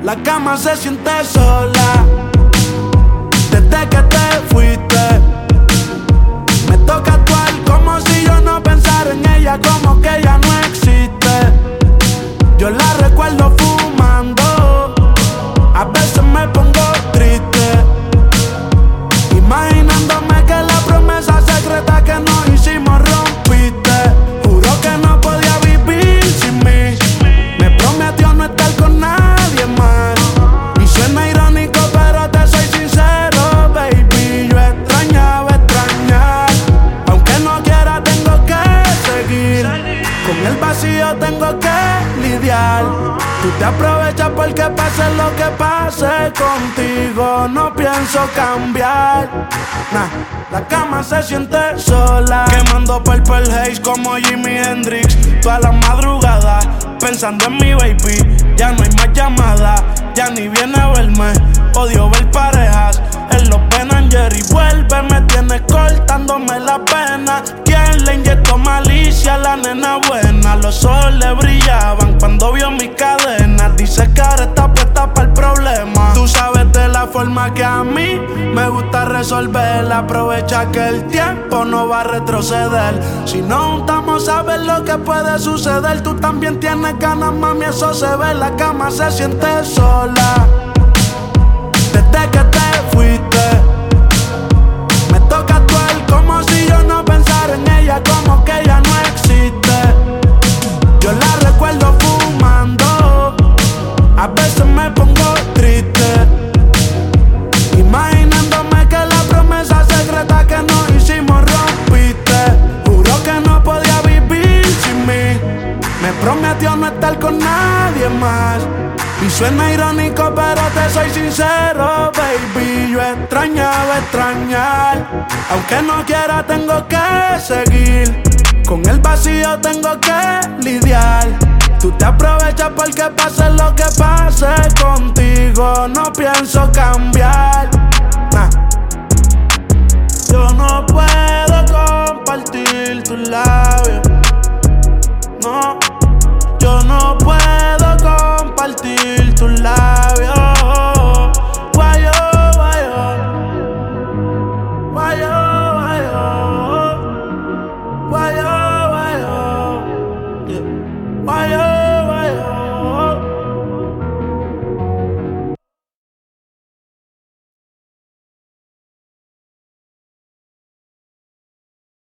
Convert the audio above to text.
La cama se siente sola desde que te fuiste. Me toca actuar como si yo no pensara en ella, como que ella no existe. Yo la recuerdo fumando, a veces me pongo triste, imaginándome que la promesa secreta que nos hicimos rompiste. Juro que no podía vivir sin mí. Me prometió no estar con nadie más. Y suena irónico, pero te soy sincero, baby. Yo extrañaba extrañar. Aunque no quiera, tengo que seguir. Con el vacío tengo que lidiar. Tú te aprovechas porque pase lo que pase contigo. No pienso cambiar. Nah, la cama se siente sola, quemando Purple Haze como Jimi Hendrix. Toda la madrugada pensando en mi baby. Ya no hay más llamadas, ya ni viene a verme. Odio ver parejas en los Ben & Jerry. Vuelve, me tienes cortándome la pena. ¿Quién le inyectó malicia a la nena buena? Los ojos le brillaban cuando vio mis cadenas. Dice que ahora está puesta para el problema. Tú sabes de la forma que a mí me gusta resolver. Aprovecha que el tiempo no va a retroceder. Si nos juntamos a ver lo que puede suceder. Tú también tienes ganas, mami, eso se ve. La cama se siente sola desde que te fuiste. Me toca actuar como si yo no pensara en ella, como que ella no existe. Yo la recuerdo fumando, a veces me pongo triste, imaginándome que la promesa secreta que nos hicimos rompiste. Juro que no podía vivir sin mí. Me prometió no estar con nadie más. Y suena irónico, pero te soy sincero, baby. Yo extrañaba extrañar. Aunque no quiera, tengo que seguir. Con el vacío tengo que lidiar. Tú te aprovechas porque pase lo que pase contigo. No pienso cambiar.